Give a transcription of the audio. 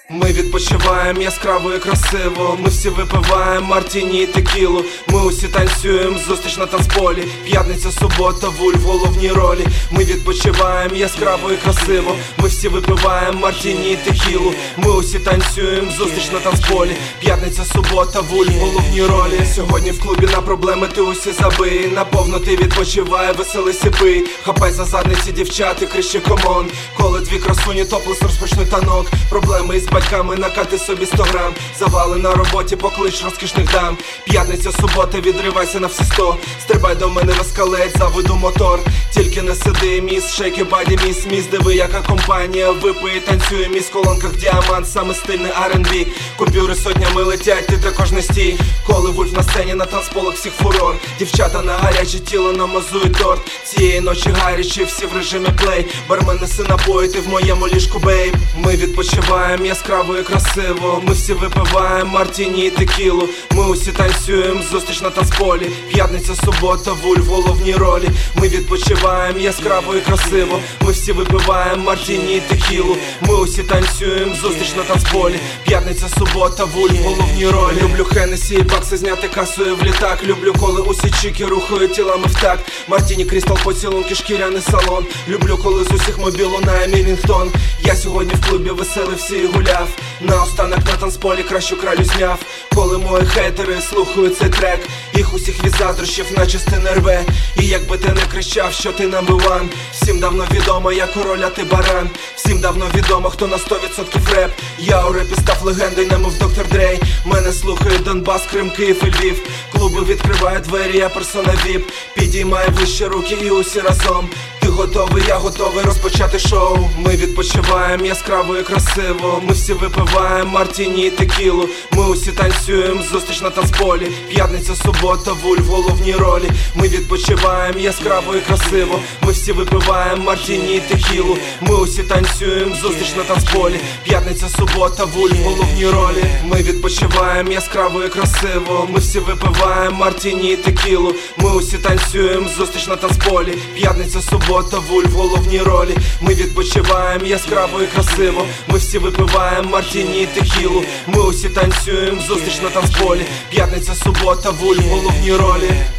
Ми відпочиваємо яскраво і красиво. Ми всі випиваємо мартіні і текілу. Ми усі танцюємо, зустріч на танцполі. П'ятниця, субота, вуль в головній ролі. Ми відпочиваємо яскраво і красиво. Ми всі випиваємо мартіні і текілу. Ми усі танцюємо, зустріч на танцполі. П'ятниця, субота, вуль в головній ролі. Сьогодні в клубі на проблеми ти усі забий. Наповно ти відпочивай, веселись і пий. Хапай за задниці дівчат і кричи комон. Коли дві красуні топлес розпочнуть танок. Проблеми із батьками, накати собі 100 грам. Завали на роботі, поклич розкішних дам. П'ятниця, субота, відривайся на всі 100. Стрибай до мене в ескалет, заведу мотор. Тільки не сиди, міс, шейки, баді, міс, диви, яка компанія. Випий, танцює, міс, в колонках діамант. Саме стильний R&B. Купюри сотнями летять, ти також не стій. Коли вульф на сцені, на танцполах всіх фурор. Дівчата на гаряче тіло намазують торт. Цієї ночі гарячі, всі в режимі плей. Бармен неси напої, ти в моєму ліжку, бейб. Ми відпочиваємо яскраво і красиво. Ми всі випиваємо мартіні і текілу. Ми усі танцюємо, зустріч на танцполі. П'ятниця, субота, вуль в головній ролі. Ми відпочиваємо яскраво і красиво. Ми всі випиваємо мартіні і текілу. Ми усі танцюємо, зустріч на танцполі. П'ятниця, субота, вуль в головній ролі. Люблю Хеннесі і бакси, зняти касою в літак. Люблю, коли усі чіки рухають тілами в такт. Мартіні, крістал, поцілунки, шкіряний салон. Люблю, коли з усіх мобіл лунає Мілінгтон. Я сьогодні в клубі веселий, всі гуляв. Наостанок на танцполі кращу кралю зняв. Коли мої хейтери слухають цей трек, їх усіх від заздрощів наче стене рве. І якби ти не кричав, що ти number one. Всім давно відомо, я король, а ти баран. Всім давно відомо, хто на 100% реп. Я у репі став легендою, немов доктор Дрей. Мене слухає Донбас, Крим, Київ і Львів. Клуби відкривають двері, я персона віп. Підіймай вище руки і усі разом. Ти готовий, я готовий розпочати шоу. Ми відпочиваємо яскраво і красиво. Ми всі випиваємо мартіні і текілу. Ми усі танцюємо, зустріч на танцполі. П'ятниця, субота, вуль в головній ролі. Ми відпочиваємо яскраво і красиво. Ми всі випиваємо мартіні і текілу. Ми усі танцюємо, зустріч на танцполі. П'ятниця, субота, вуль в головній ролі. Ми відпочиваємо яскраво і красиво. Ми всі випиваємо мартіні і текілу. Ми усі танцюємо, зустріч на танцполі. П'ятниця, субота, вуль в головній ролі. Ми відпочиваємо яскраво і красиво. Ми всі випиваємо мартіні і текілу. Ми усі танцюємо, зустріч на танцполі. П'ятниця, субота, вуль в головній ролі.